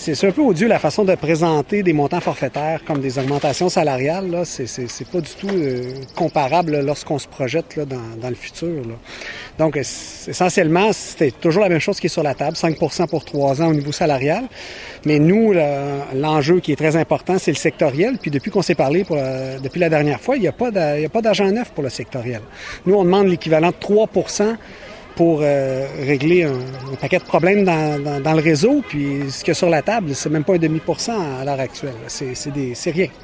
C'est un peu odieux la façon de présenter des montants forfaitaires comme des augmentations salariales. Là. C'est pas du tout comparable là, lorsqu'on se projette là, dans le futur. Là. Donc, essentiellement, c'était toujours la même chose qui est sur la table, 5 % pour 3 ans au niveau salarial. Mais nous, l'enjeu qui est très important, c'est le sectoriel. Puis depuis qu'on s'est parlé depuis la dernière fois, il n'y a pas d'argent neuf pour le sectoriel. Nous, on demande l'équivalent de 3 % pour régler un paquet de problèmes dans le réseau. Puis ce qu'il y a sur la table, c'est même pas un demi % à l'heure actuelle. C'est rien.